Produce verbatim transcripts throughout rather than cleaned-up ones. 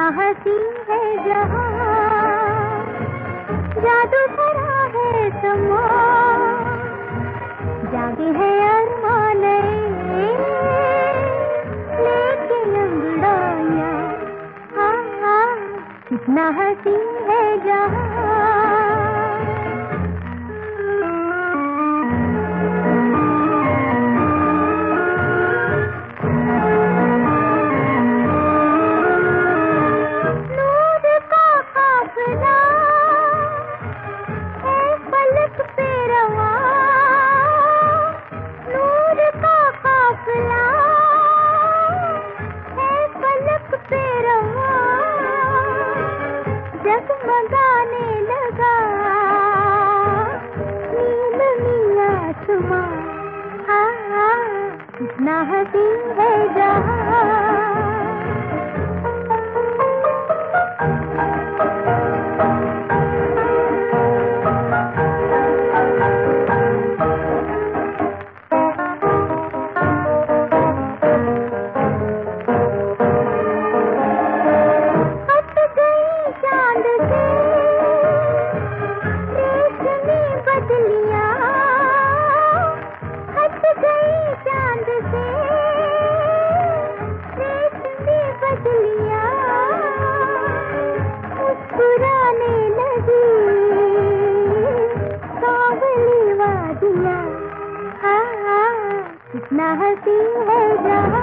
हंसी है जहां, जादू भरा है समा, जागे है अरमान लेके अंगड़ाइयां, हाँ हाँ कितना हंसी है जहां। जगमगाने लगा नील नीला आसमां, हाँ हाँ कितना हंसी है जहां। पुराने लगी काबली वादियाँ, हाँ हाँ कितना हंसी है जहां।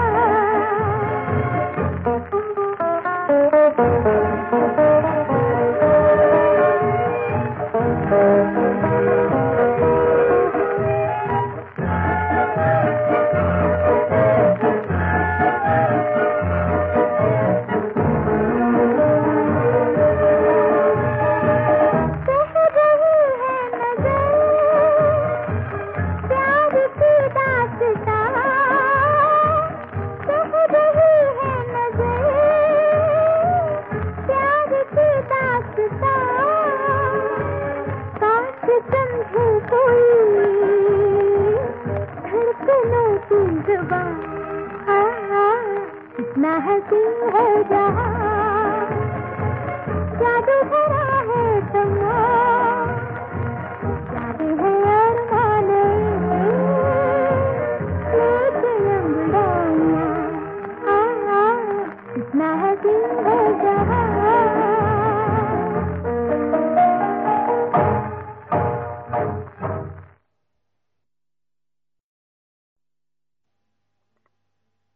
कितना हंसी है जहां।